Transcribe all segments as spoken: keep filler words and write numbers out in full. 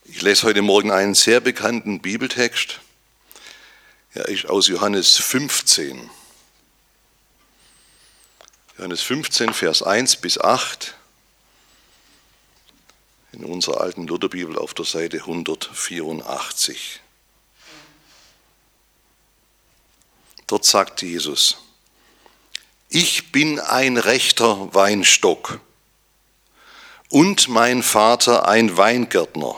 Ich lese heute Morgen einen sehr bekannten Bibeltext. Er ist aus Johannes fünfzehn. Johannes fünfzehn, Vers eins bis acht. In unserer alten Lutherbibel auf der Seite hundertvierundachtzig. Dort sagt Jesus: Ich bin ein rechter Weinstock und mein Vater ein Weingärtner.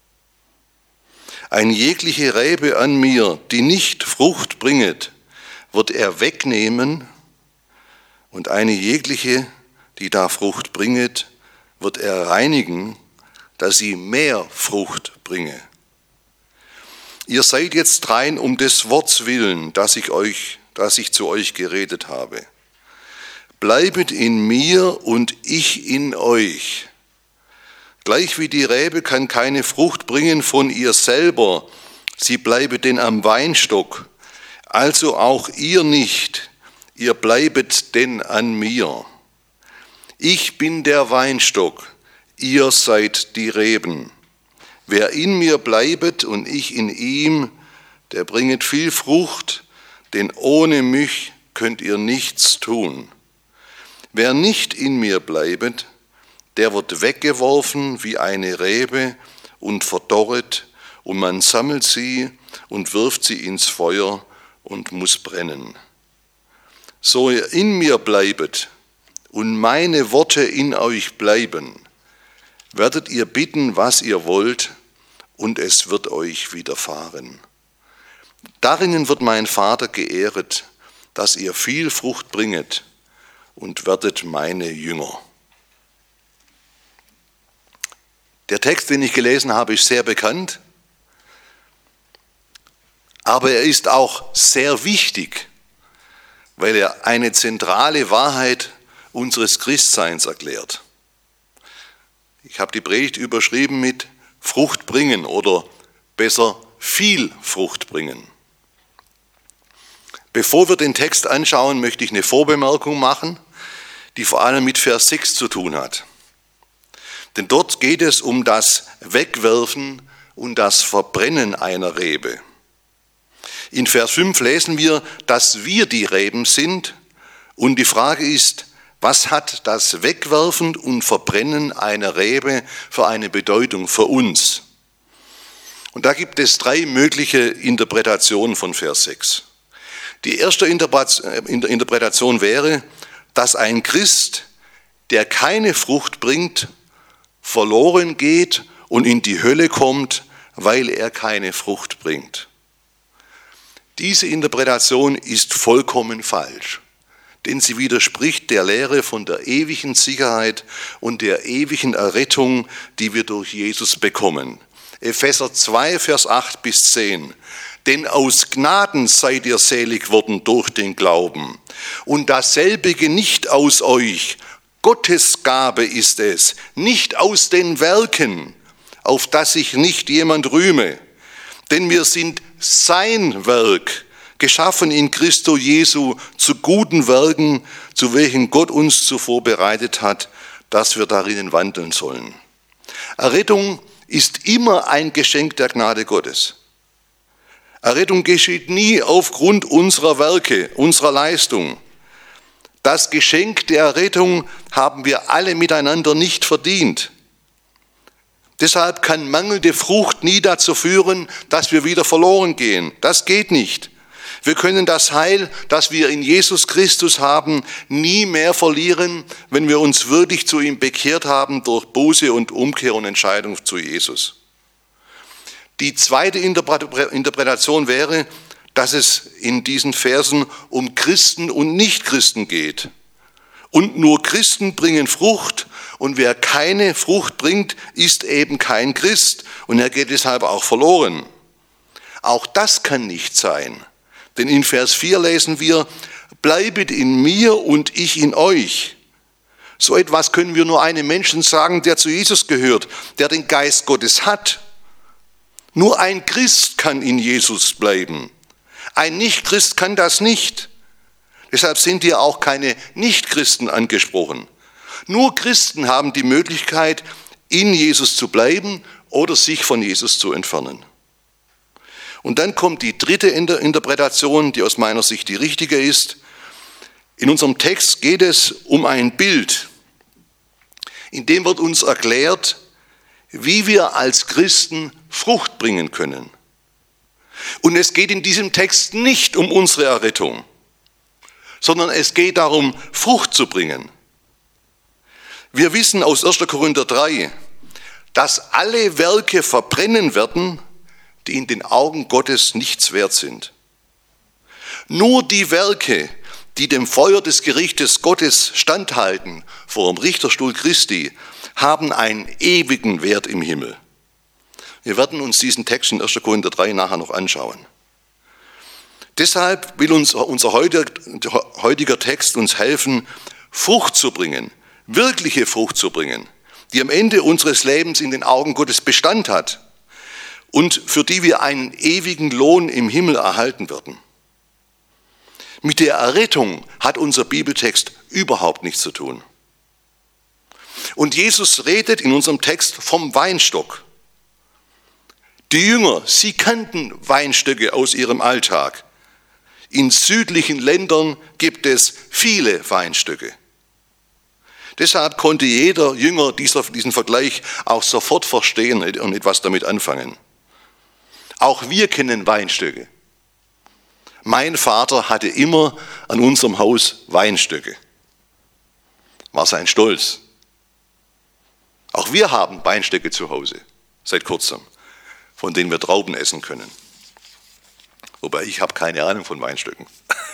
Ein jegliche Rebe an mir, die nicht Frucht bringet, wird er wegnehmen, und eine jegliche, die da Frucht bringet, wird er reinigen, dass sie mehr Frucht bringe. Ihr seid jetzt rein um des Worts willen, das ich euch, das ich zu euch geredet habe. Bleibet in mir und ich in euch. Gleich wie die Rebe kann keine Frucht bringen von ihr selber, sie bleibe denn am Weinstock, also auch ihr nicht, ihr bleibet denn an mir. Ich bin der Weinstock, ihr seid die Reben. Wer in mir bleibet und ich in ihm, der bringet viel Frucht, denn ohne mich könnt ihr nichts tun. Wer nicht in mir bleibet, der wird weggeworfen wie eine Rebe und verdorret, und man sammelt sie und wirft sie ins Feuer und muss brennen. So ihr in mir bleibet und meine Worte in euch bleiben, werdet ihr bitten, was ihr wollt, und es wird euch widerfahren. Darin wird mein Vater geehret, dass ihr viel Frucht bringet, und werdet meine Jünger. Der Text, den ich gelesen habe, ist sehr bekannt, aber er ist auch sehr wichtig, weil er eine zentrale Wahrheit unseres Christseins erklärt. Ich habe die Predigt überschrieben mit Frucht bringen oder besser viel Frucht bringen. Bevor wir den Text anschauen, möchte ich eine Vorbemerkung machen, die vor allem mit Vers sechs zu tun hat. Denn dort geht es um das Wegwerfen und das Verbrennen einer Rebe. In Vers fünf lesen wir, dass wir die Reben sind, und die Frage ist, was hat das Wegwerfen und Verbrennen einer Rebe für eine Bedeutung für uns? Und da gibt es drei mögliche Interpretationen von Vers sechs. Die erste Interpretation wäre, dass ein Christ, der keine Frucht bringt, verloren geht und in die Hölle kommt, weil er keine Frucht bringt. Diese Interpretation ist vollkommen falsch, denn sie widerspricht der Lehre von der ewigen Sicherheit und der ewigen Errettung, die wir durch Jesus bekommen. Epheser zwei, Vers acht bis zehn. Denn aus Gnaden seid ihr selig worden durch den Glauben, und dasselbige nicht aus euch, Gottes Gabe ist es, nicht aus den Werken, auf dass sich nicht jemand rühme. Denn wir sind sein Werk, geschaffen in Christo Jesu zu guten Werken, zu welchen Gott uns zuvor bereitet hat, dass wir darin wandeln sollen. Errettung ist immer ein Geschenk der Gnade Gottes. Errettung geschieht nie aufgrund unserer Werke, unserer Leistung. Das Geschenk der Errettung haben wir alle miteinander nicht verdient. Deshalb kann mangelnde Frucht nie dazu führen, dass wir wieder verloren gehen. Das geht nicht. Wir können das Heil, das wir in Jesus Christus haben, nie mehr verlieren, wenn wir uns wirklich zu ihm bekehrt haben durch Buße und Umkehr und Entscheidung zu Jesus. Die zweite Interpretation wäre, dass es in diesen Versen um Christen und Nichtchristen geht. Und nur Christen bringen Frucht, und wer keine Frucht bringt, ist eben kein Christ, und er geht deshalb auch verloren. Auch das kann nicht sein, denn in Vers vier lesen wir, bleibet in mir und ich in euch. So etwas können wir nur einem Menschen sagen, der zu Jesus gehört, der den Geist Gottes hat. Nur ein Christ kann in Jesus bleiben. Ein Nichtchrist kann das nicht. Deshalb sind hier auch keine Nichtchristen angesprochen. Nur Christen haben die Möglichkeit, in Jesus zu bleiben oder sich von Jesus zu entfernen. Und dann kommt die dritte Interpretation, die aus meiner Sicht die richtige ist. In unserem Text geht es um ein Bild, in dem wird uns erklärt, wie wir als Christen Frucht bringen können. Und es geht in diesem Text nicht um unsere Errettung, sondern es geht darum, Frucht zu bringen. Wir wissen aus erster Korinther drei, dass alle Werke verbrennen werden, die in den Augen Gottes nichts wert sind. Nur die Werke, die dem Feuer des Gerichtes Gottes standhalten vor dem Richterstuhl Christi, haben einen ewigen Wert im Himmel. Wir werden uns diesen Text in erster Korinther drei nachher noch anschauen. Deshalb will uns unser heutiger Text uns helfen, Frucht zu bringen, wirkliche Frucht zu bringen, die am Ende unseres Lebens in den Augen Gottes Bestand hat und für die wir einen ewigen Lohn im Himmel erhalten werden. Mit der Errettung hat unser Bibeltext überhaupt nichts zu tun. Und Jesus redet in unserem Text vom Weinstock. Die Jünger, sie kannten Weinstöcke aus ihrem Alltag. In südlichen Ländern gibt es viele Weinstöcke. Deshalb konnte jeder Jünger dieser, diesen Vergleich auch sofort verstehen und etwas damit anfangen. Auch wir kennen Weinstöcke. Mein Vater hatte immer an unserem Haus Weinstöcke. War sein Stolz. Auch wir haben Weinstöcke zu Hause, seit kurzem, von denen wir Trauben essen können. Wobei ich habe keine Ahnung von Weinstöcken.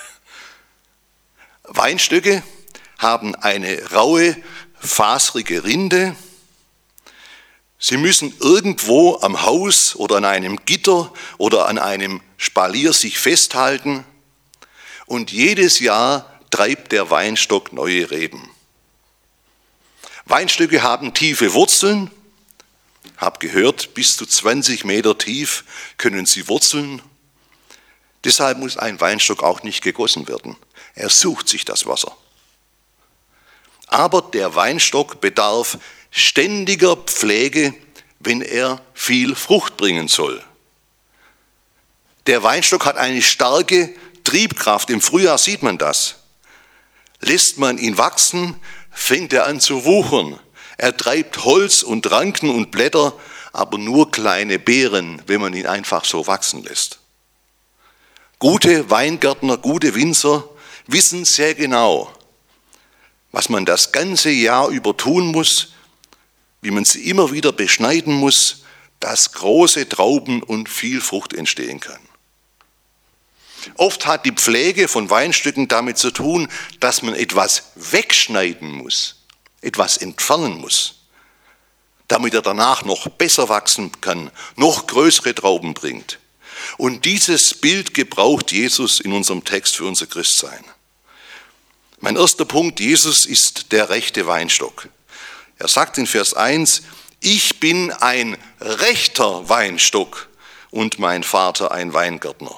Weinstöcke haben eine raue, faserige Rinde. Sie müssen irgendwo am Haus oder an einem Gitter oder an einem Spalier sich festhalten und jedes Jahr treibt der Weinstock neue Reben. Weinstöcke haben tiefe Wurzeln, hab gehört, bis zu zwanzig Meter tief können sie wurzeln. Deshalb muss ein Weinstock auch nicht gegossen werden. Er sucht sich das Wasser. Aber der Weinstock bedarf ständiger Pflege, wenn er viel Frucht bringen soll. Der Weinstock hat eine starke Triebkraft. Im Frühjahr sieht man das. Lässt man ihn wachsen, fängt er an zu wuchern. Er treibt Holz und Ranken und Blätter, aber nur kleine Beeren, wenn man ihn einfach so wachsen lässt. Gute Weingärtner, gute Winzer wissen sehr genau, was man das ganze Jahr über tun muss, wie man sie immer wieder beschneiden muss, dass große Trauben und viel Frucht entstehen kann. Oft hat die Pflege von Weinstücken damit zu tun, dass man etwas wegschneiden muss, etwas entfernen muss, damit er danach noch besser wachsen kann, noch größere Trauben bringt. Und dieses Bild gebraucht Jesus in unserem Text für unser Christsein. Mein erster Punkt, Jesus ist der rechte Weinstock. Er sagt in Vers eins, ich bin ein rechter Weinstock und mein Vater ein Weingärtner.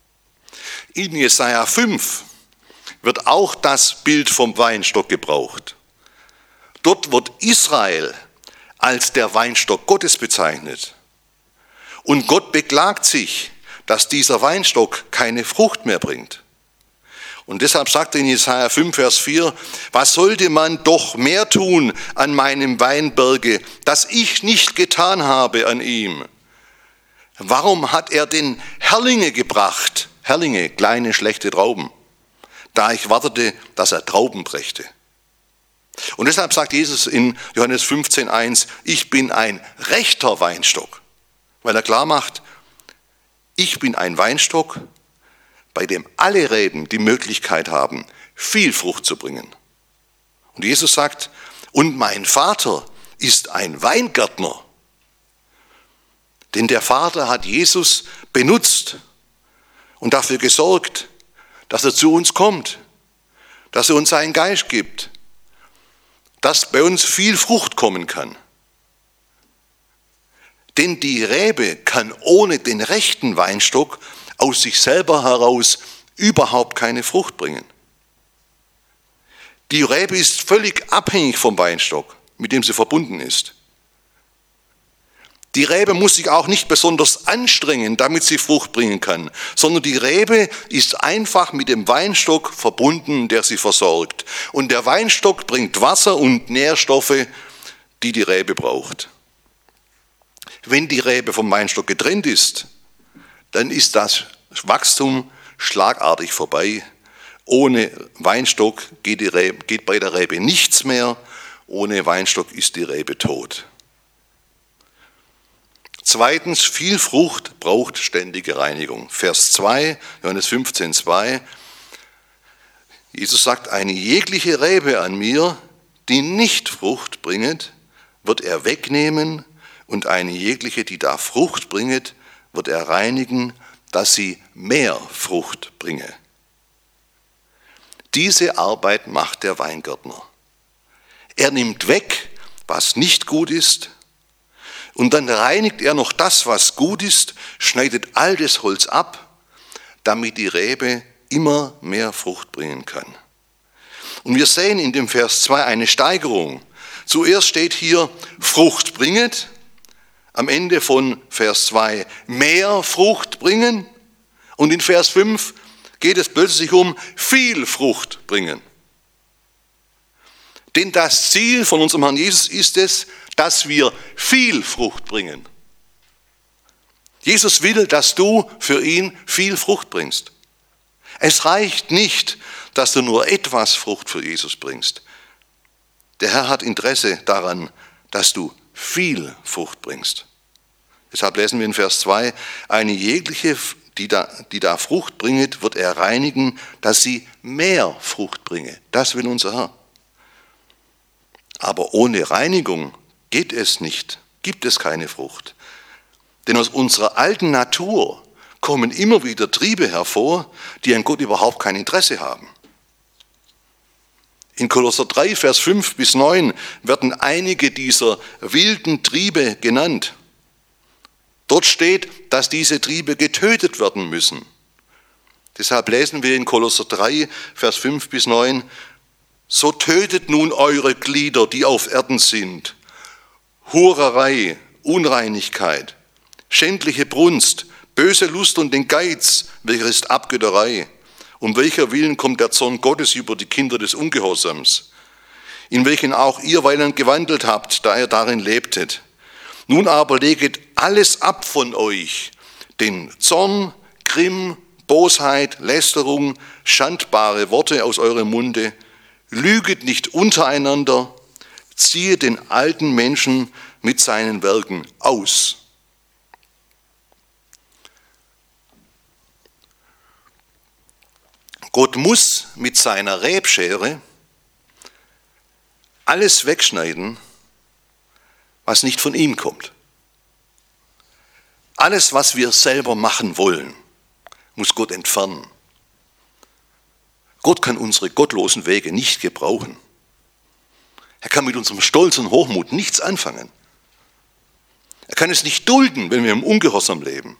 In Jesaja fünf wird auch das Bild vom Weinstock gebraucht. Dort wird Israel als der Weinstock Gottes bezeichnet. Und Gott beklagt sich, dass dieser Weinstock keine Frucht mehr bringt. Und deshalb sagt er in Jesaja fünf, Vers vier, was sollte man doch mehr tun an meinem Weinberge, das ich nicht getan habe an ihm? Warum hat er denn Herrlinge gebracht? Herrlinge, kleine, schlechte Trauben, da ich wartete, dass er Trauben brächte. Und deshalb sagt Jesus in Johannes fünfzehn, eins, ich bin ein rechter Weinstock, weil er klar macht, ich bin ein Weinstock, bei dem alle Reben die Möglichkeit haben, viel Frucht zu bringen. Und Jesus sagt, und mein Vater ist ein Weingärtner. Denn der Vater hat Jesus benutzt und dafür gesorgt, dass er zu uns kommt, dass er uns seinen Geist gibt, dass bei uns viel Frucht kommen kann. Denn die Rebe kann ohne den rechten Weinstock aus sich selber heraus überhaupt keine Frucht bringen. Die Rebe ist völlig abhängig vom Weinstock, mit dem sie verbunden ist. Die Rebe muss sich auch nicht besonders anstrengen, damit sie Frucht bringen kann, sondern die Rebe ist einfach mit dem Weinstock verbunden, der sie versorgt. Und der Weinstock bringt Wasser und Nährstoffe, die die Rebe braucht. Wenn die Rebe vom Weinstock getrennt ist, dann ist das Wachstum schlagartig vorbei. Ohne Weinstock geht, die Rebe, geht bei der Rebe nichts mehr. Ohne Weinstock ist die Rebe tot. Zweitens, viel Frucht braucht ständige Reinigung. Vers zwei, Johannes fünfzehn, zwei. Jesus sagt, eine jegliche Rebe an mir, die nicht Frucht bringet, wird er wegnehmen, und eine jegliche, die da Frucht bringet, wird er reinigen, dass sie mehr Frucht bringe. Diese Arbeit macht der Weingärtner. Er nimmt weg, was nicht gut ist, und dann reinigt er noch das, was gut ist, schneidet all das Holz ab, damit die Rebe immer mehr Frucht bringen kann. Und wir sehen in dem Vers zwei eine Steigerung. Zuerst steht hier, Frucht bringet, am Ende von Vers zwei, mehr Frucht bringen, und in Vers fünf geht es plötzlich um viel Frucht bringen. Denn das Ziel von unserem Herrn Jesus ist es, dass wir viel Frucht bringen. Jesus will, dass du für ihn viel Frucht bringst. Es reicht nicht, dass du nur etwas Frucht für Jesus bringst. Der Herr hat Interesse daran, dass du viel Frucht bringst. Deshalb lesen wir in Vers zwei, eine jegliche, die da, die da Frucht bringet, wird er reinigen, dass sie mehr Frucht bringe. Das will unser Herr. Aber ohne Reinigung geht es nicht, gibt es keine Frucht. Denn aus unserer alten Natur kommen immer wieder Triebe hervor, die an Gott überhaupt kein Interesse haben. In Kolosser drei, Vers fünf bis neun werden einige dieser wilden Triebe genannt. Dort steht, dass diese Triebe getötet werden müssen. Deshalb lesen wir in Kolosser drei, Vers fünf bis neun, so tötet nun eure Glieder, die auf Erden sind. Hurerei, Unreinigkeit, schändliche Brunst, böse Lust und den Geiz, welcher ist Abgötterei. Um welcher Willen kommt der Zorn Gottes über die Kinder des Ungehorsams, in welchen auch ihr weiland gewandelt habt, da ihr darin lebtet. Nun aber leget alles ab von euch, den Zorn, Grimm, Bosheit, Lästerung, schandbare Worte aus eurem Munde. Lüget nicht untereinander, ziehe den alten Menschen mit seinen Werken aus. Gott muss mit seiner Rebschere alles wegschneiden, was nicht von ihm kommt. Alles, was wir selber machen wollen, muss Gott entfernen. Gott kann unsere gottlosen Wege nicht gebrauchen. Er kann mit unserem Stolz und Hochmut nichts anfangen. Er kann es nicht dulden, wenn wir im Ungehorsam leben.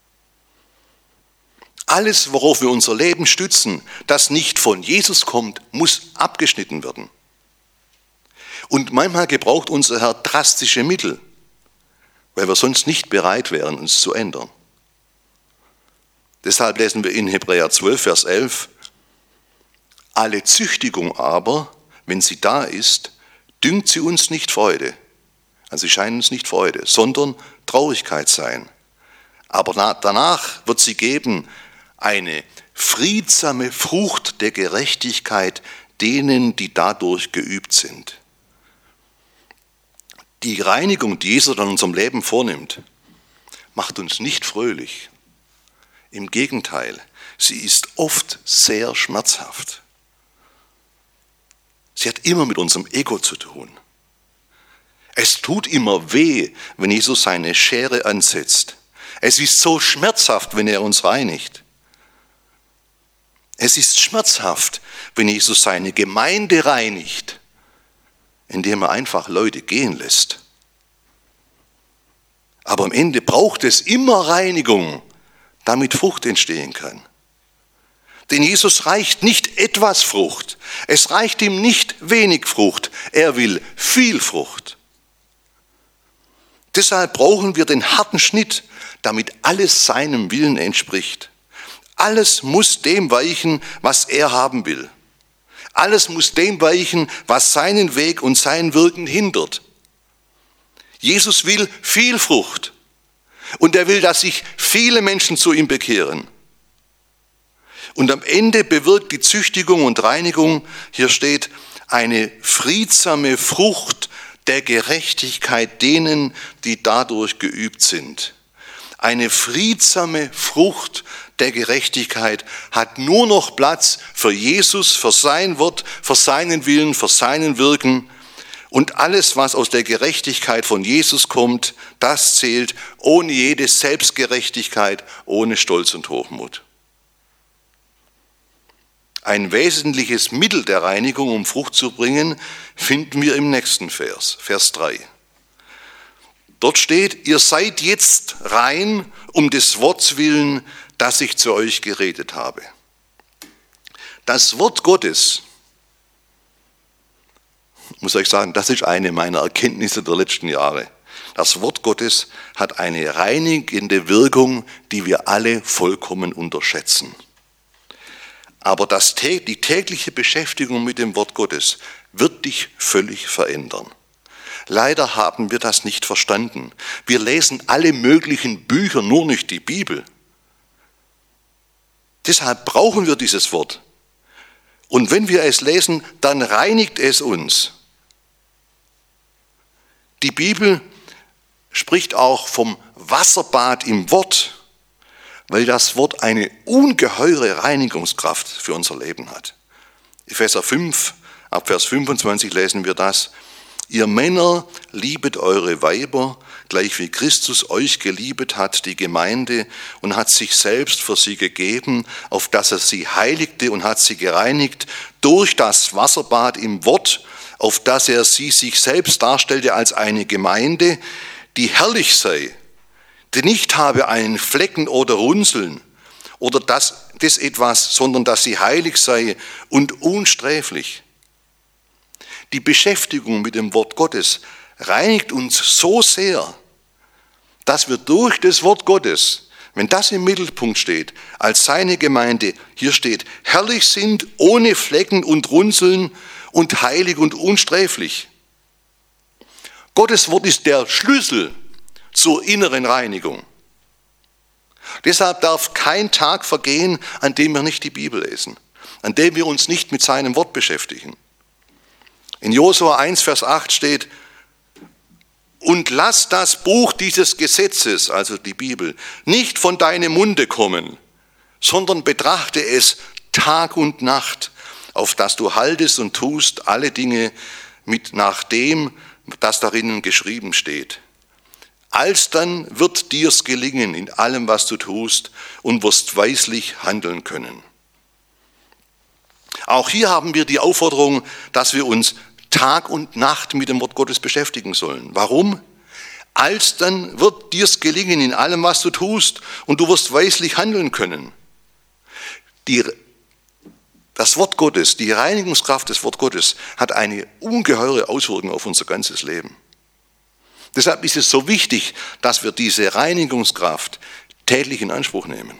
Alles, worauf wir unser Leben stützen, das nicht von Jesus kommt, muss abgeschnitten werden. Und manchmal gebraucht unser Herr drastische Mittel, weil wir sonst nicht bereit wären, uns zu ändern. Deshalb lesen wir in Hebräer zwölf, Vers elf, alle Züchtigung aber, wenn sie da ist, dünkt sie uns nicht Freude. Also sie scheint uns nicht Freude, sondern Traurigkeit sein. Aber danach wird sie geben eine friedsame Frucht der Gerechtigkeit denen, die dadurch geübt sind. Die Reinigung, die Jesus an unserem Leben vornimmt, macht uns nicht fröhlich. Im Gegenteil, sie ist oft sehr schmerzhaft. Sie hat immer mit unserem Ego zu tun. Es tut immer weh, wenn Jesus seine Schere ansetzt. Es ist so schmerzhaft, wenn er uns reinigt. Es ist schmerzhaft, wenn Jesus seine Gemeinde reinigt, indem er einfach Leute gehen lässt. Aber am Ende braucht es immer Reinigung, damit Frucht entstehen kann. Denn Jesus reicht nicht etwas Frucht. Es reicht ihm nicht wenig Frucht. Er will viel Frucht. Deshalb brauchen wir den harten Schnitt, damit alles seinem Willen entspricht. Alles muss dem weichen, was er haben will. Alles muss dem weichen, was seinen Weg und sein Wirken hindert. Jesus will viel Frucht und er will, dass sich viele Menschen zu ihm bekehren. Und am Ende bewirkt die Züchtigung und Reinigung, hier steht, eine friedsame Frucht der Gerechtigkeit denen, die dadurch geübt sind. Eine friedsame Frucht der Gerechtigkeit hat nur noch Platz für Jesus, für sein Wort, für seinen Willen, für seinen Wirken. Und alles, was aus der Gerechtigkeit von Jesus kommt, das zählt ohne jede Selbstgerechtigkeit, ohne Stolz und Hochmut. Ein wesentliches Mittel der Reinigung, um Frucht zu bringen, finden wir im nächsten Vers, Vers drei. Dort steht, ihr seid jetzt rein um des Wortes willen, das ich zu euch geredet habe. Das Wort Gottes, ich muss euch sagen, das ist eine meiner Erkenntnisse der letzten Jahre. Das Wort Gottes hat eine reinigende Wirkung, die wir alle vollkommen unterschätzen. Aber das, die tägliche Beschäftigung mit dem Wort Gottes wird dich völlig verändern. Leider haben wir das nicht verstanden. Wir lesen alle möglichen Bücher, nur nicht die Bibel. Deshalb brauchen wir dieses Wort. Und wenn wir es lesen, dann reinigt es uns. Die Bibel spricht auch vom Wasserbad im Wort, weil das Wort eine ungeheure Reinigungskraft für unser Leben hat. Epheser fünf, ab Vers fünfundzwanzig lesen wir das. Ihr Männer, liebet eure Weiber, gleich wie Christus euch geliebet hat, die Gemeinde, und hat sich selbst für sie gegeben, auf dass er sie heiligte und hat sie gereinigt durch das Wasserbad im Wort, auf dass er sie sich selbst darstellte als eine Gemeinde, die herrlich sei, die nicht habe einen Flecken oder Runzeln oder das, das etwas, sondern dass sie heilig sei und unsträflich. Die Beschäftigung mit dem Wort Gottes reinigt uns so sehr, dass wir durch das Wort Gottes, wenn das im Mittelpunkt steht, als seine Gemeinde, hier steht, herrlich sind, ohne Flecken und Runzeln und heilig und unsträflich. Gottes Wort ist der Schlüssel zur inneren Reinigung. Deshalb darf kein Tag vergehen, an dem wir nicht die Bibel lesen, an dem wir uns nicht mit seinem Wort beschäftigen. In Josua eins, Vers acht steht, und lass das Buch dieses Gesetzes, also die Bibel, nicht von deinem Munde kommen, sondern betrachte es Tag und Nacht, auf das du haltest und tust alle Dinge mit nach dem, das darin geschrieben steht. Alsdann wird dir's gelingen in allem, was du tust, und wirst weislich handeln können. Auch hier haben wir die Aufforderung, dass wir uns Tag und Nacht mit dem Wort Gottes beschäftigen sollen. Warum? Alsdann wird dir's gelingen in allem, was du tust, und du wirst weislich handeln können. Die, das Wort Gottes, die Reinigungskraft des Wort Gottes hat eine ungeheure Auswirkung auf unser ganzes Leben. Deshalb ist es so wichtig, dass wir diese Reinigungskraft täglich in Anspruch nehmen.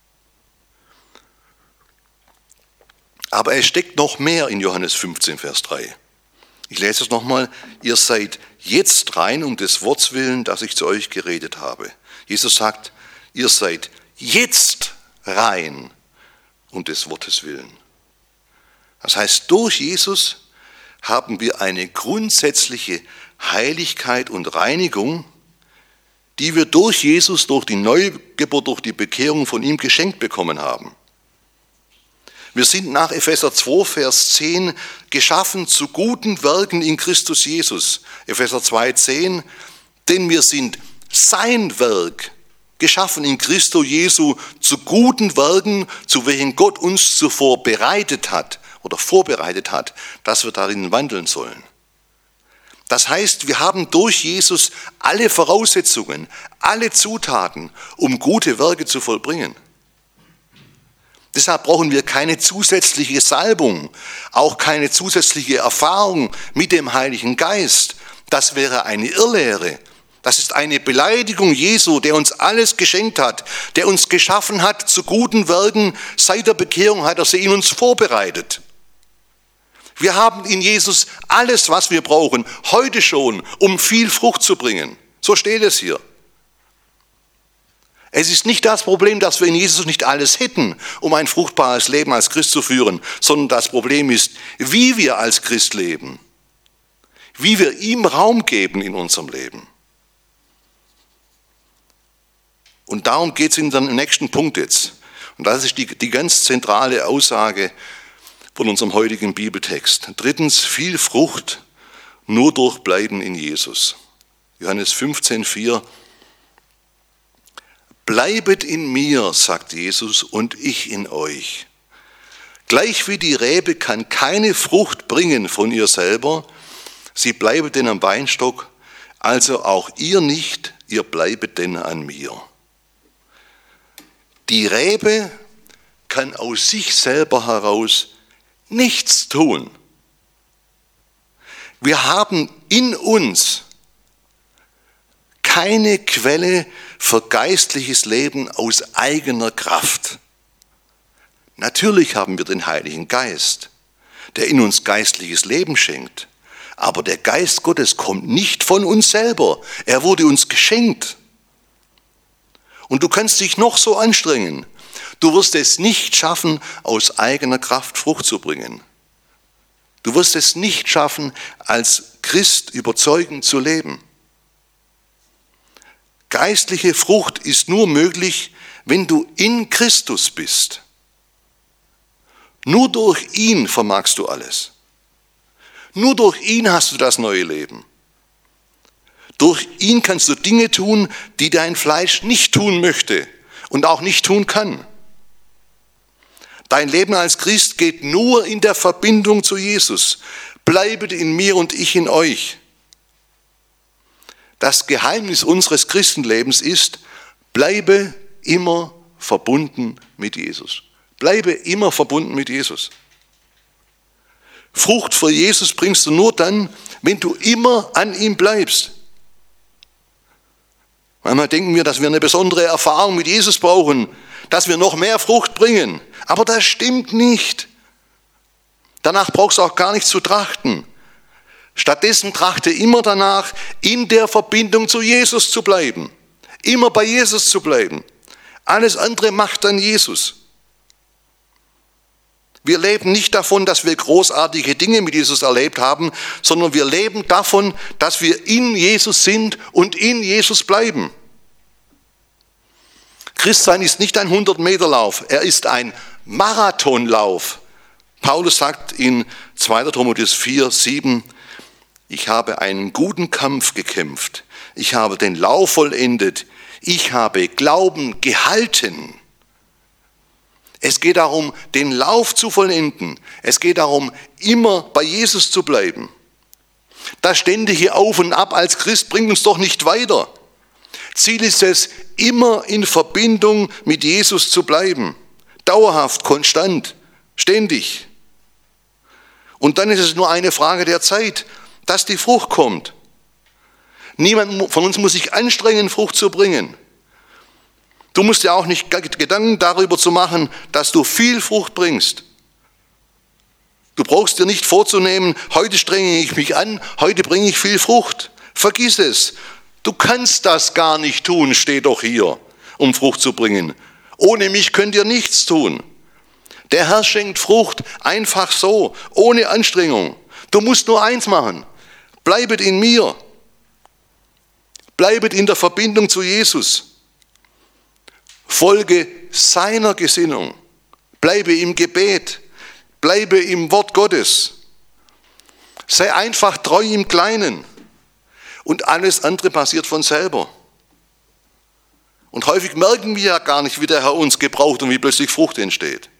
Aber es steckt noch mehr in Johannes fünfzehn, Vers drei. Ich lese es nochmal. Ihr seid jetzt rein um des Wortes willen, das ich zu euch geredet habe. Jesus sagt, ihr seid jetzt rein um des Wortes willen. Das heißt, durch Jesus haben wir eine grundsätzliche Heiligkeit und Reinigung, die wir durch Jesus, durch die Neugeburt, durch die Bekehrung von ihm geschenkt bekommen haben. Wir sind nach Epheser zwei, Vers zehn geschaffen zu guten Werken in Christus Jesus. Epheser zwei, zehn, denn wir sind sein Werk, geschaffen in Christo Jesu zu guten Werken, zu welchen Gott uns zuvor bereitet hat oder vorbereitet hat, dass wir darin wandeln sollen. Das heißt, wir haben durch Jesus alle Voraussetzungen, alle Zutaten, um gute Werke zu vollbringen. Deshalb brauchen wir keine zusätzliche Salbung, auch keine zusätzliche Erfahrung mit dem Heiligen Geist. Das wäre eine Irrlehre. Das ist eine Beleidigung Jesu, der uns alles geschenkt hat, der uns geschaffen hat zu guten Werken. Seit der Bekehrung hat er sie in uns vorbereitet. Wir haben in Jesus alles, was wir brauchen, heute schon, um viel Frucht zu bringen. So steht es hier. Es ist nicht das Problem, dass wir in Jesus nicht alles hätten, um ein fruchtbares Leben als Christ zu führen, sondern das Problem ist, wie wir als Christ leben, wie wir ihm Raum geben in unserem Leben. Und darum geht es in den nächsten Punkt jetzt. Und das ist die, die ganz zentrale Aussage von unserem heutigen Bibeltext. Drittens, viel Frucht nur durch Bleiben in Jesus. Johannes fünfzehn, vier. Bleibet in mir, sagt Jesus, und ich in euch. Gleich wie die Rebe kann keine Frucht bringen von ihr selber, sie bleibet denn am Weinstock, also auch ihr nicht, ihr bleibet denn an mir. Die Rebe kann aus sich selber heraus nichts tun. Wir haben in uns keine Quelle für geistliches Leben aus eigener Kraft. Natürlich haben wir den Heiligen Geist, der in uns geistliches Leben schenkt. Aber der Geist Gottes kommt nicht von uns selber. Er wurde uns geschenkt. Und du kannst dich noch so anstrengen. Du wirst es nicht schaffen, aus eigener Kraft Frucht zu bringen. Du wirst es nicht schaffen, als Christ überzeugend zu leben. Geistliche Frucht ist nur möglich, wenn du in Christus bist. Nur durch ihn vermagst du alles. Nur durch ihn hast du das neue Leben. Durch ihn kannst du Dinge tun, die dein Fleisch nicht tun möchte und auch nicht tun kann. Dein Leben als Christ geht nur in der Verbindung zu Jesus. Bleibet in mir und ich in euch. Das Geheimnis unseres Christenlebens ist, bleibe immer verbunden mit Jesus. Bleibe immer verbunden mit Jesus. Frucht für Jesus bringst du nur dann, wenn du immer an ihm bleibst. Manchmal denken wir, dass wir eine besondere Erfahrung mit Jesus brauchen, dass wir noch mehr Frucht bringen. Aber das stimmt nicht. Danach brauchst du auch gar nicht zu trachten. Stattdessen trachte immer danach, in der Verbindung zu Jesus zu bleiben. Immer bei Jesus zu bleiben. Alles andere macht dann Jesus. Wir leben nicht davon, dass wir großartige Dinge mit Jesus erlebt haben, sondern wir leben davon, dass wir in Jesus sind und in Jesus bleiben. Christsein ist nicht ein hundert-Meter-Lauf, er ist ein Marathonlauf. Paulus sagt in zweiter Timotheus vier, sieben, ich habe einen guten Kampf gekämpft, ich habe den Lauf vollendet, ich habe Glauben gehalten. Es geht darum, den Lauf zu vollenden. Es geht darum, immer bei Jesus zu bleiben. Das ständige Auf und Ab als Christ bringt uns doch nicht weiter. Ziel ist es, immer in Verbindung mit Jesus zu bleiben. Dauerhaft, konstant, ständig. Und dann ist es nur eine Frage der Zeit, dass die Frucht kommt. Niemand von uns muss sich anstrengen, Frucht zu bringen. Du musst dir auch nicht Gedanken darüber zu machen, dass du viel Frucht bringst. Du brauchst dir nicht vorzunehmen, heute strenge ich mich an, heute bringe ich viel Frucht. Vergiss es. Du kannst das gar nicht tun, steht doch hier, um Frucht zu bringen. Ohne mich könnt ihr nichts tun. Der Herr schenkt Frucht einfach so, ohne Anstrengung. Du musst nur eins machen. Bleibet in mir. Bleibet in der Verbindung zu Jesus. Folge seiner Gesinnung. Bleibe im Gebet. Bleibe im Wort Gottes. Sei einfach treu im Kleinen. Und alles andere passiert von selber. Und häufig merken wir ja gar nicht, wie der Herr uns gebraucht und wie plötzlich Frucht entsteht.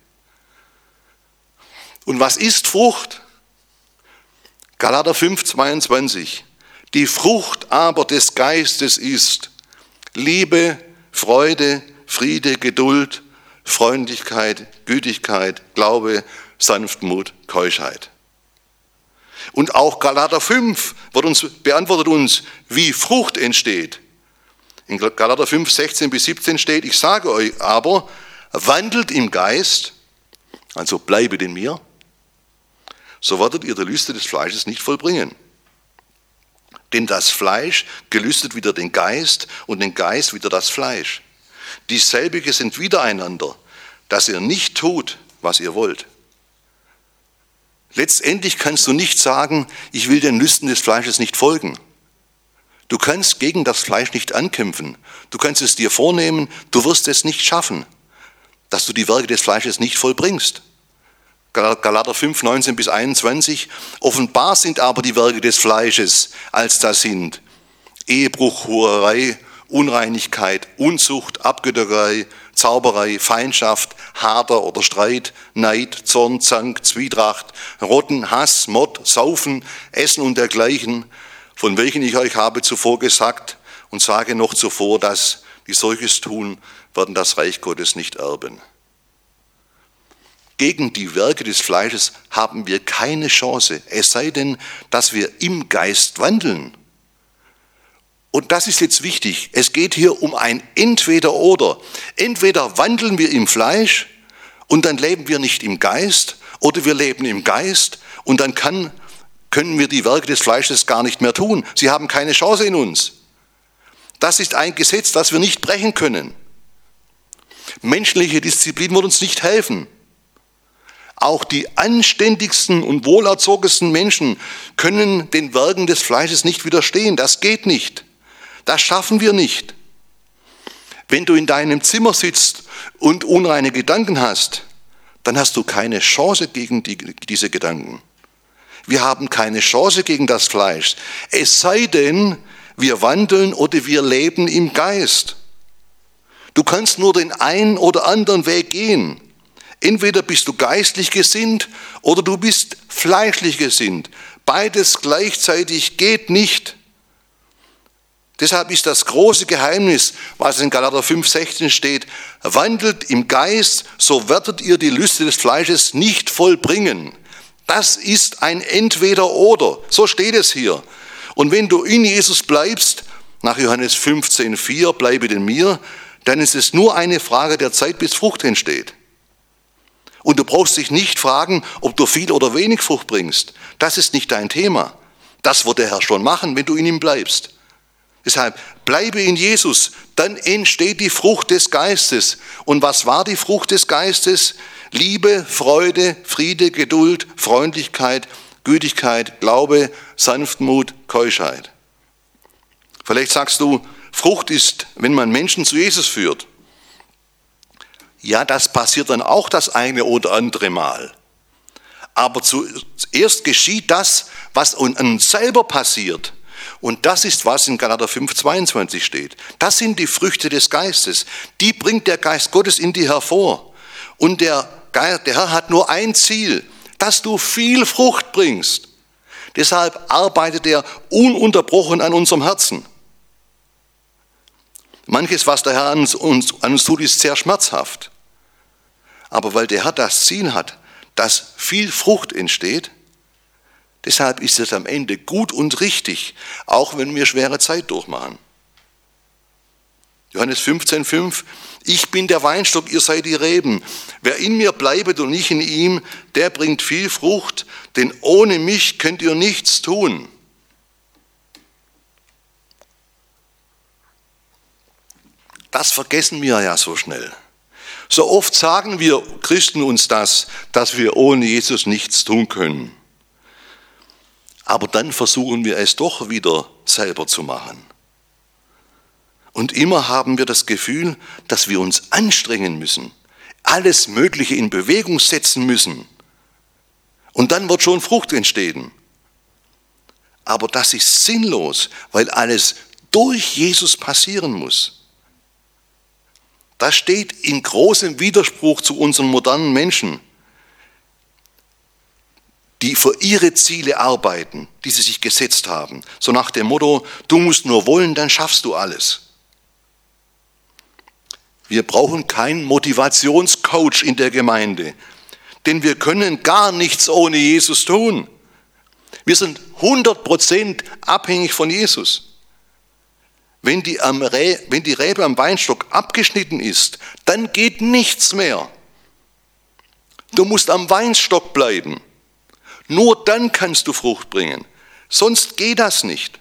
Und was ist Frucht? Galater fünf, zweiundzwanzig. Die Frucht aber des Geistes ist Liebe, Freude, Friede, Geduld, Freundlichkeit, Gütigkeit, Glaube, Sanftmut, Keuschheit. Und auch Galater fünf wird uns, beantwortet uns, wie Frucht entsteht. In Galater fünf, sechzehn bis siebzehn steht, ich sage euch aber, wandelt im Geist, also bleibet in mir, so werdet ihr die Lüste des Fleisches nicht vollbringen. Denn das Fleisch gelüstet wieder den Geist und den Geist wieder das Fleisch. Dieselbige sind widereinander, dass ihr nicht tut, was ihr wollt. Letztendlich kannst du nicht sagen, ich will den Lüsten des Fleisches nicht folgen. Du kannst gegen das Fleisch nicht ankämpfen. Du kannst es dir vornehmen, du wirst es nicht schaffen, dass du die Werke des Fleisches nicht vollbringst. Galater fünf, neunzehn bis einundzwanzig, offenbar sind aber die Werke des Fleisches, als das sind Ehebruch, Hurerei, Unreinigkeit, Unzucht, Abgötterei, Zauberei, Feindschaft, Hader oder Streit, Neid, Zorn, Zank, Zwietracht, Rotten, Hass, Mord, Saufen, Essen und dergleichen, von welchen ich euch habe zuvor gesagt und sage noch zuvor, dass die solches tun, werden das Reich Gottes nicht erben. Gegen die Werke des Fleisches haben wir keine Chance, es sei denn, dass wir im Geist wandeln. Und das ist jetzt wichtig. Es geht hier um ein Entweder-Oder. Entweder wandeln wir im Fleisch und dann leben wir nicht im Geist, oder wir leben im Geist und dann kann, können wir die Werke des Fleisches gar nicht mehr tun. Sie haben keine Chance in uns. Das ist ein Gesetz, das wir nicht brechen können. Menschliche Disziplin wird uns nicht helfen. Auch die anständigsten und wohlerzogensten Menschen können den Werken des Fleisches nicht widerstehen. Das geht nicht. Das schaffen wir nicht. Wenn du in deinem Zimmer sitzt und unreine Gedanken hast, dann hast du keine Chance gegen die, diese Gedanken. Wir haben keine Chance gegen das Fleisch. Es sei denn, wir wandeln oder wir leben im Geist. Du kannst nur den einen oder anderen Weg gehen. Entweder bist du geistlich gesinnt oder du bist fleischlich gesinnt. Beides gleichzeitig geht nicht. Deshalb ist das große Geheimnis, was in Galater fünf, sechzehn steht, wandelt im Geist, so werdet ihr die Lüste des Fleisches nicht vollbringen. Das ist ein Entweder-Oder. So steht es hier. Und wenn du in Jesus bleibst, nach Johannes fünfzehn, vier, bleibe in mir, dann ist es nur eine Frage der Zeit, bis Frucht entsteht. Und du brauchst dich nicht fragen, ob du viel oder wenig Frucht bringst. Das ist nicht dein Thema. Das wird der Herr schon machen, wenn du in ihm bleibst. Deshalb bleibe in Jesus, dann entsteht die Frucht des Geistes. Und was war die Frucht des Geistes? Liebe, Freude, Friede, Geduld, Freundlichkeit, Gütigkeit, Glaube, Sanftmut, Keuschheit. Vielleicht sagst du, Frucht ist, wenn man Menschen zu Jesus führt. Ja, das passiert dann auch das eine oder andere Mal. Aber zuerst geschieht das, was uns selber passiert. Und das ist, was in Galater fünf, zweiundzwanzig steht. Das sind die Früchte des Geistes. Die bringt der Geist Gottes in dir hervor. Und der, Geist, der Herr hat nur ein Ziel, dass du viel Frucht bringst. Deshalb arbeitet er ununterbrochen an unserem Herzen. Manches, was der Herr an uns, an uns tut, ist sehr schmerzhaft. Aber weil der Herr das Ziel hat, dass viel Frucht entsteht, deshalb ist es am Ende gut und richtig, auch wenn wir schwere Zeit durchmachen. Johannes fünfzehn, fünf, ich bin der Weinstock, ihr seid die Reben. Wer in mir bleibet und ich in ihm, der bringt viel Frucht, denn ohne mich könnt ihr nichts tun. Das vergessen wir ja so schnell. So oft sagen wir Christen uns das, dass wir ohne Jesus nichts tun können. Aber dann versuchen wir es doch wieder selber zu machen. Und immer haben wir das Gefühl, dass wir uns anstrengen müssen, alles Mögliche in Bewegung setzen müssen. Und dann wird schon Frucht entstehen. Aber das ist sinnlos, weil alles durch Jesus passieren muss. Das steht in großem Widerspruch zu unseren modernen Menschen, die für ihre Ziele arbeiten, die sie sich gesetzt haben. So nach dem Motto, du musst nur wollen, dann schaffst du alles. Wir brauchen keinen Motivationscoach in der Gemeinde, denn wir können gar nichts ohne Jesus tun. Wir sind hundert Prozent abhängig von Jesus. Wenn die, am Rä, wenn die Rebe am Weinstock abgeschnitten ist, dann geht nichts mehr. Du musst am Weinstock bleiben. Nur dann kannst du Frucht bringen. Sonst geht das nicht.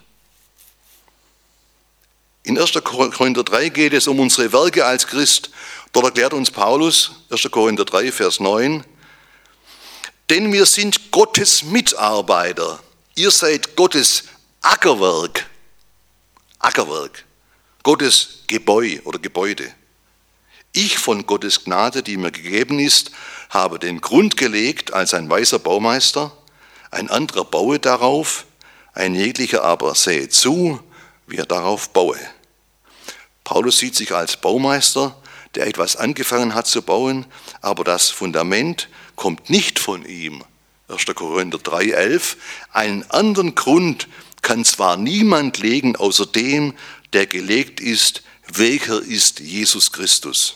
In erster Korinther drei geht es um unsere Werke als Christ. Dort erklärt uns Paulus, erster Korinther drei, Vers neun, denn wir sind Gottes Mitarbeiter. Ihr seid Gottes Ackerwerk. Ackerwerk. Gottes Gebäude oder Gebäude. Ich von Gottes Gnade, die mir gegeben ist, habe den Grund gelegt als ein weiser Baumeister, ein anderer baue darauf, ein jeglicher aber sähe zu, wie er darauf baue. Paulus sieht sich als Baumeister, der etwas angefangen hat zu bauen, aber das Fundament kommt nicht von ihm. erster Korinther drei, elf. Einen anderen Grund kann zwar niemand legen, außer dem, der gelegt ist, welcher ist Jesus Christus.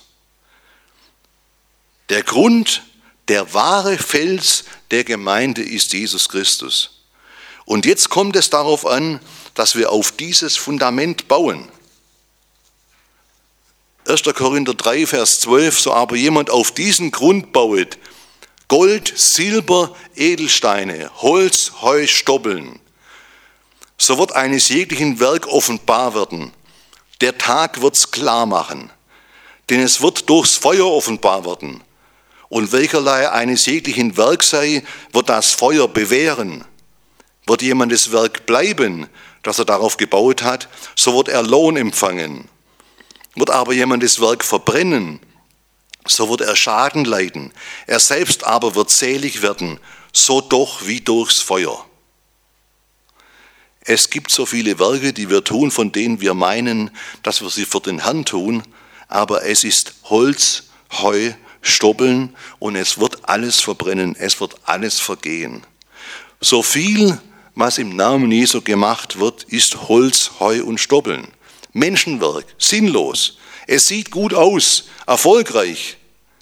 Der Grund, der wahre Fels der Gemeinde ist Jesus Christus. Und jetzt kommt es darauf an, dass wir auf dieses Fundament bauen. erster Korinther drei, Vers zwölf, so aber jemand auf diesen Grund bauet, Gold, Silber, Edelsteine, Holz, Heu, Stoppeln, so wird eines jeglichen Werk offenbar werden. Der Tag wird's klar machen, denn es wird durchs Feuer offenbar werden. Und welcherlei eines jeglichen Werk sei, wird das Feuer bewähren. Wird jemandes Werk bleiben, das er darauf gebaut hat, so wird er Lohn empfangen. Wird aber jemandes Werk verbrennen, so wird er Schaden leiden. Er selbst aber wird selig werden, so doch wie durchs Feuer. Es gibt so viele Werke, die wir tun, von denen wir meinen, dass wir sie für den Herrn tun, aber es ist Holz, Heu, Stoppeln und es wird alles verbrennen, es wird alles vergehen. So viel, was im Namen Jesu gemacht wird, ist Holz, Heu und Stoppeln. Menschenwerk, sinnlos. Es sieht gut aus, erfolgreich.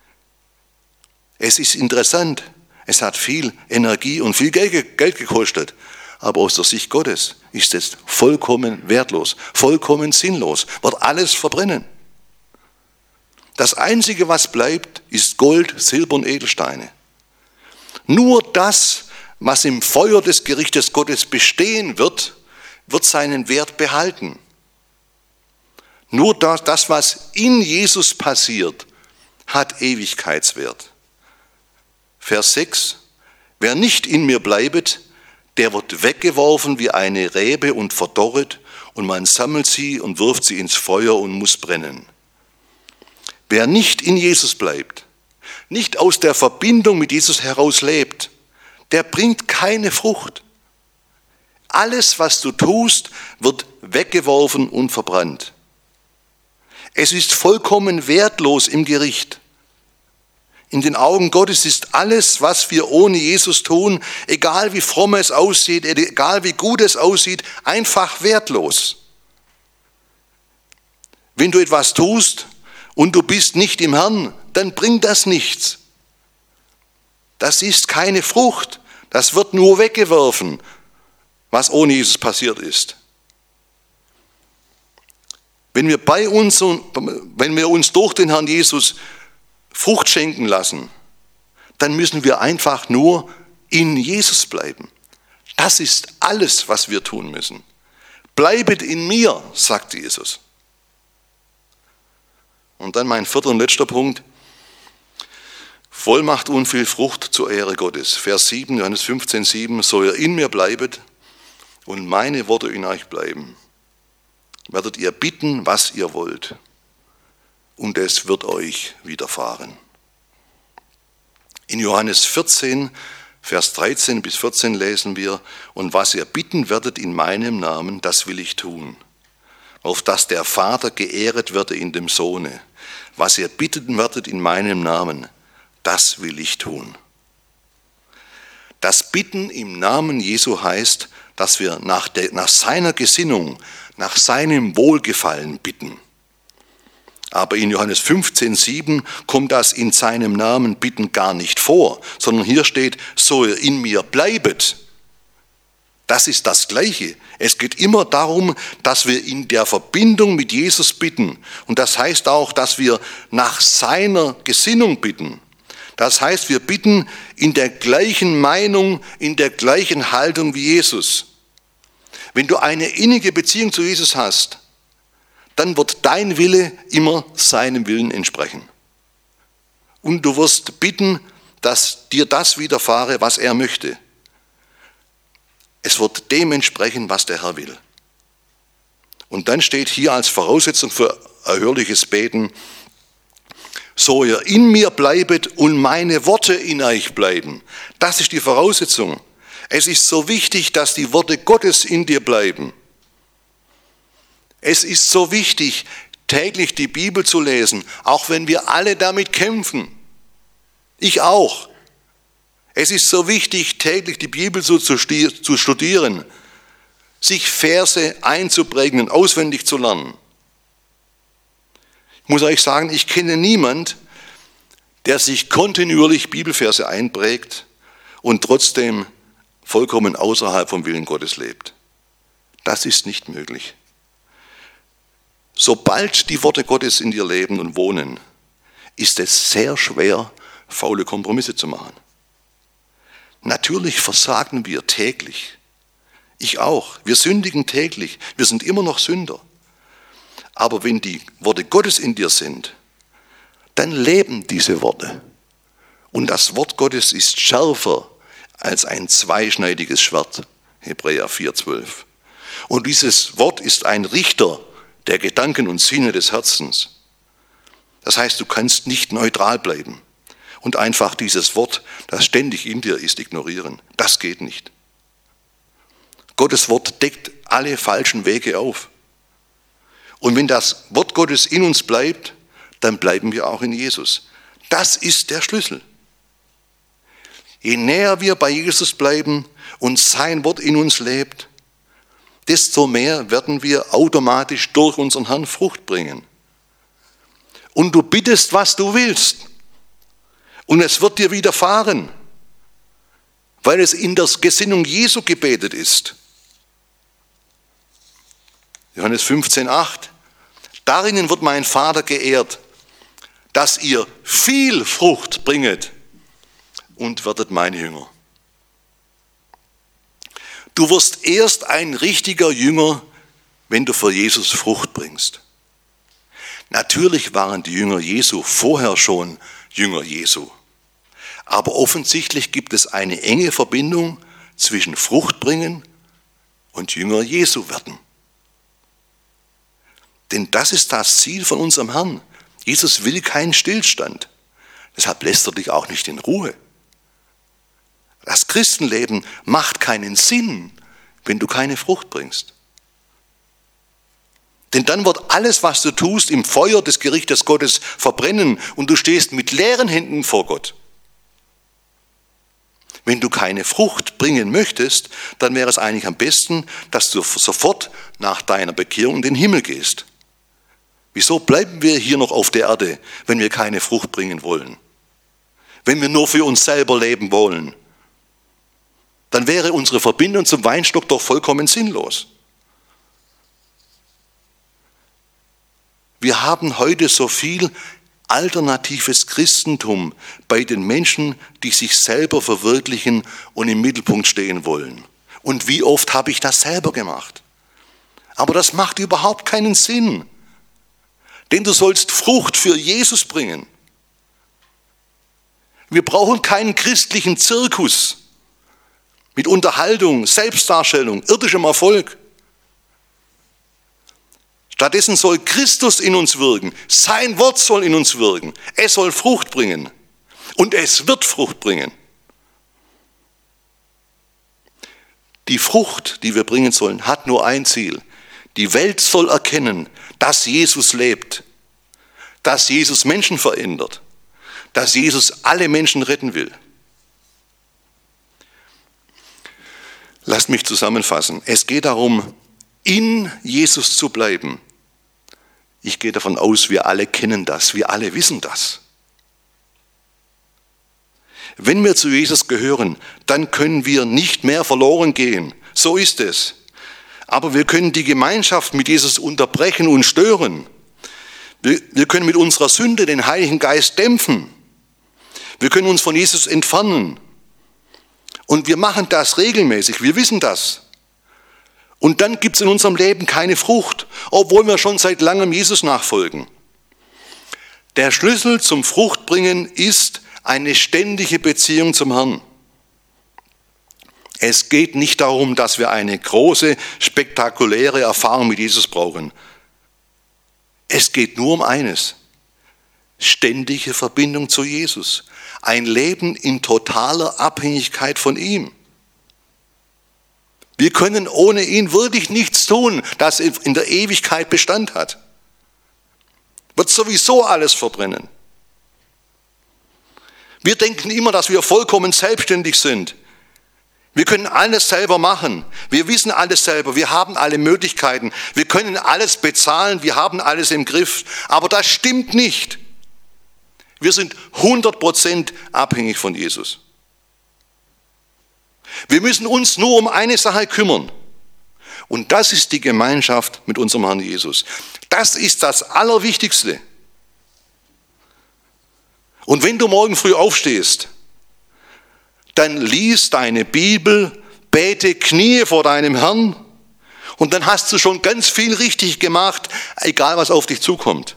Es ist interessant. Es hat viel Energie und viel Geld gekostet. Aber aus der Sicht Gottes ist es vollkommen wertlos, vollkommen sinnlos, wird alles verbrennen. Das Einzige, was bleibt, ist Gold, Silber und Edelsteine. Nur das, was im Feuer des Gerichtes Gottes bestehen wird, wird seinen Wert behalten. Nur das, das, was in Jesus passiert, hat Ewigkeitswert. Vers sechs, wer nicht in mir bleibet, der wird weggeworfen wie eine Rebe und verdorret, und man sammelt sie und wirft sie ins Feuer und muss brennen. Wer nicht in Jesus bleibt, nicht aus der Verbindung mit Jesus heraus lebt, der bringt keine Frucht. Alles, was du tust, wird weggeworfen und verbrannt. Es ist vollkommen wertlos im Gericht. In den Augen Gottes ist alles, was wir ohne Jesus tun, egal wie fromm es aussieht, egal wie gut es aussieht, einfach wertlos. Wenn du etwas tust und du bist nicht im Herrn, dann bringt das nichts. Das ist keine Frucht. Das wird nur weggeworfen, was ohne Jesus passiert ist. Wenn wir bei uns, wenn wir uns durch den Herrn Jesus Frucht schenken lassen, dann müssen wir einfach nur in Jesus bleiben. Das ist alles, was wir tun müssen. Bleibet in mir, sagt Jesus. Und dann mein vierter und letzter Punkt. Vollmacht und viel Frucht zur Ehre Gottes. Vers sieben, Johannes fünfzehn, sieben. So ihr in mir bleibet und meine Worte in euch bleiben, werdet ihr bitten, was ihr wollt. Und es wird euch widerfahren. In Johannes vierzehn, Vers dreizehn bis vierzehn lesen wir, und was ihr bitten werdet in meinem Namen, das will ich tun, auf dass der Vater geehret werde in dem Sohne. Was ihr bitten werdet in meinem Namen, das will ich tun. Das Bitten im Namen Jesu heißt, dass wir nach, der, nach seiner Gesinnung, nach seinem Wohlgefallen bitten. Aber in Johannes fünfzehn, sieben kommt das in seinem Namen bitten gar nicht vor, sondern hier steht, so ihr in mir bleibet. Das ist das Gleiche. Es geht immer darum, dass wir in der Verbindung mit Jesus bitten. Und das heißt auch, dass wir nach seiner Gesinnung bitten. Das heißt, wir bitten in der gleichen Meinung, in der gleichen Haltung wie Jesus. Wenn du eine innige Beziehung zu Jesus hast, dann wird dein Wille immer seinem Willen entsprechen. Und du wirst bitten, dass dir das widerfahre, was er möchte. Es wird dem entsprechen, was der Herr will. Und dann steht hier als Voraussetzung für erhörliches Beten: So ihr in mir bleibet und meine Worte in euch bleiben. Das ist die Voraussetzung. Es ist so wichtig, dass die Worte Gottes in dir bleiben. Es ist so wichtig, täglich die Bibel zu lesen, auch wenn wir alle damit kämpfen. Ich auch. Es ist so wichtig, täglich die Bibel so zu studieren, sich Verse einzuprägen und auswendig zu lernen. Ich muss euch sagen, ich kenne niemanden, der sich kontinuierlich Bibelverse einprägt und trotzdem vollkommen außerhalb vom Willen Gottes lebt. Das ist nicht möglich. Sobald die Worte Gottes in dir leben und wohnen, ist es sehr schwer, faule Kompromisse zu machen. Natürlich versagen wir täglich. Ich auch. Wir sündigen täglich. Wir sind immer noch Sünder. Aber wenn die Worte Gottes in dir sind, dann leben diese Worte. Und das Wort Gottes ist schärfer als ein zweischneidiges Schwert. Hebräer vier, zwölf. Und dieses Wort ist ein Richter der Gedanken und Sinne des Herzens. Das heißt, du kannst nicht neutral bleiben und einfach dieses Wort, das ständig in dir ist, ignorieren. Das geht nicht. Gottes Wort deckt alle falschen Wege auf. Und wenn das Wort Gottes in uns bleibt, dann bleiben wir auch in Jesus. Das ist der Schlüssel. Je näher wir bei Jesus bleiben und sein Wort in uns lebt, desto mehr werden wir automatisch durch unseren Herrn Frucht bringen. Und du bittest, was du willst. Und es wird dir widerfahren, weil es in der Gesinnung Jesu gebetet ist. Johannes fünfzehn, acht. Darin wird mein Vater geehrt, dass ihr viel Frucht bringet und werdet meine Jünger. Du wirst erst ein richtiger Jünger, wenn du für Jesus Frucht bringst. Natürlich waren die Jünger Jesu vorher schon Jünger Jesu. Aber offensichtlich gibt es eine enge Verbindung zwischen Frucht bringen und Jünger Jesu werden. Denn das ist das Ziel von unserem Herrn. Jesus will keinen Stillstand. Deshalb lässt er dich auch nicht in Ruhe. Das Christenleben macht keinen Sinn, wenn du keine Frucht bringst. Denn dann wird alles, was du tust, im Feuer des Gerichtes Gottes verbrennen und du stehst mit leeren Händen vor Gott. Wenn du keine Frucht bringen möchtest, dann wäre es eigentlich am besten, dass du sofort nach deiner Bekehrung in den Himmel gehst. Wieso bleiben wir hier noch auf der Erde, wenn wir keine Frucht bringen wollen? Wenn wir nur für uns selber leben wollen? Dann wäre unsere Verbindung zum Weinstock doch vollkommen sinnlos. Wir haben heute so viel alternatives Christentum bei den Menschen, die sich selber verwirklichen und im Mittelpunkt stehen wollen. Und wie oft habe ich das selber gemacht? Aber das macht überhaupt keinen Sinn. Denn du sollst Frucht für Jesus bringen. Wir brauchen keinen christlichen Zirkus mit Unterhaltung, Selbstdarstellung, irdischem Erfolg. Stattdessen soll Christus in uns wirken. Sein Wort soll in uns wirken. Es soll Frucht bringen. Und es wird Frucht bringen. Die Frucht, die wir bringen sollen, hat nur ein Ziel. Die Welt soll erkennen, dass Jesus lebt. Dass Jesus Menschen verändert. Dass Jesus alle Menschen retten will. Lasst mich zusammenfassen. Es geht darum, in Jesus zu bleiben. Ich gehe davon aus, wir alle kennen das, wir alle wissen das. Wenn wir zu Jesus gehören, dann können wir nicht mehr verloren gehen, so ist es. Aber wir können die Gemeinschaft mit Jesus unterbrechen und stören. Wir, wir können mit unserer Sünde den Heiligen Geist dämpfen. Wir können uns von Jesus entfernen. Und wir machen das regelmäßig, wir wissen das. Und dann gibt es in unserem Leben keine Frucht, obwohl wir schon seit langem Jesus nachfolgen. Der Schlüssel zum Fruchtbringen ist eine ständige Beziehung zum Herrn. Es geht nicht darum, dass wir eine große, spektakuläre Erfahrung mit Jesus brauchen. Es geht nur um eines: ständige Verbindung zu Jesus. Ein Leben in totaler Abhängigkeit von ihm. Wir können ohne ihn wirklich nichts tun, das in der Ewigkeit Bestand hat. Wird sowieso alles verbrennen. Wir denken immer, dass wir vollkommen selbstständig sind. Wir können alles selber machen. Wir wissen alles selber. Wir haben alle Möglichkeiten. Wir können alles bezahlen. Wir haben alles im Griff. Aber das stimmt nicht. Wir sind hundert Prozent abhängig von Jesus. Wir müssen uns nur um eine Sache kümmern. Und das ist die Gemeinschaft mit unserem Herrn Jesus. Das ist das Allerwichtigste. Und wenn du morgen früh aufstehst, dann lies deine Bibel, bete, knie vor deinem Herrn und dann hast du schon ganz viel richtig gemacht, egal was auf dich zukommt.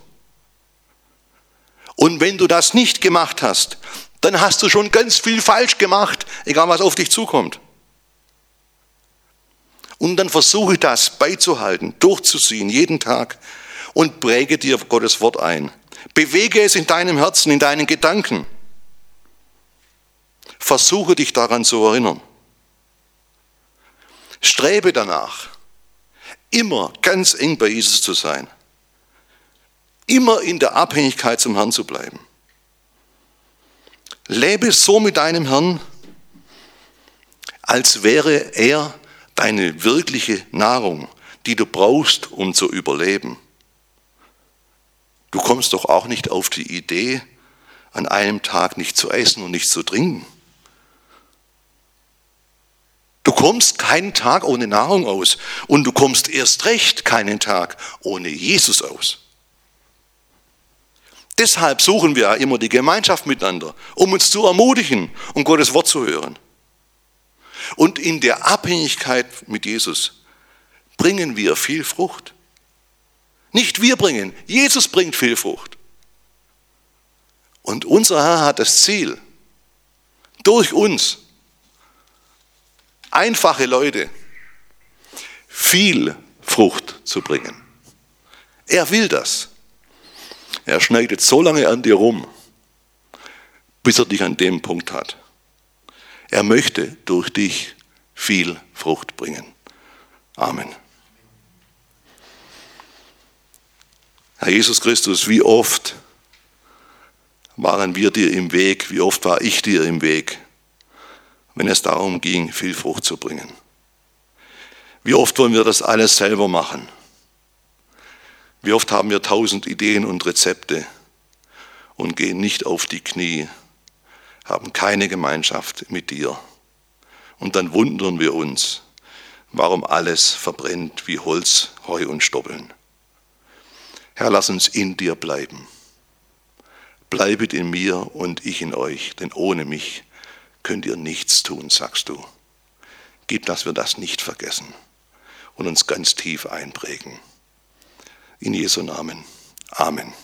Und wenn du das nicht gemacht hast, dann hast du schon ganz viel falsch gemacht, egal was auf dich zukommt. Und dann versuche das beizuhalten, durchzuziehen, jeden Tag und präge dir Gottes Wort ein. Bewege es in deinem Herzen, in deinen Gedanken. Versuche dich daran zu erinnern. Strebe danach, immer ganz eng bei Jesus zu sein. Immer in der Abhängigkeit zum Herrn zu bleiben. Lebe so mit deinem Herrn, als wäre er deine wirkliche Nahrung, die du brauchst, um zu überleben. Du kommst doch auch nicht auf die Idee, an einem Tag nicht zu essen und nicht zu trinken. Du kommst keinen Tag ohne Nahrung aus und du kommst erst recht keinen Tag ohne Jesus aus. Deshalb suchen wir ja immer die Gemeinschaft miteinander, um uns zu ermutigen und Gottes Wort zu hören. Und in der Abhängigkeit mit Jesus bringen wir viel Frucht. Nicht wir bringen, Jesus bringt viel Frucht. Und unser Herr hat das Ziel, durch uns, einfache Leute, viel Frucht zu bringen. Er will das. Er schneidet so lange an dir rum, bis er dich an dem Punkt hat. Er möchte durch dich viel Frucht bringen. Amen. Herr Jesus Christus, wie oft waren wir dir im Weg, wie oft war ich dir im Weg, wenn es darum ging, viel Frucht zu bringen. Wie oft wollen wir das alles selber machen? Wie oft haben wir tausend Ideen und Rezepte und gehen nicht auf die Knie, haben keine Gemeinschaft mit dir. Und dann wundern wir uns, warum alles verbrennt wie Holz, Heu und Stoppeln. Herr, lass uns in dir bleiben. Bleibet in mir und ich in euch, denn ohne mich könnt ihr nichts tun, sagst du. Gib, dass wir das nicht vergessen und uns ganz tief einprägen. In Jesu Namen. Amen.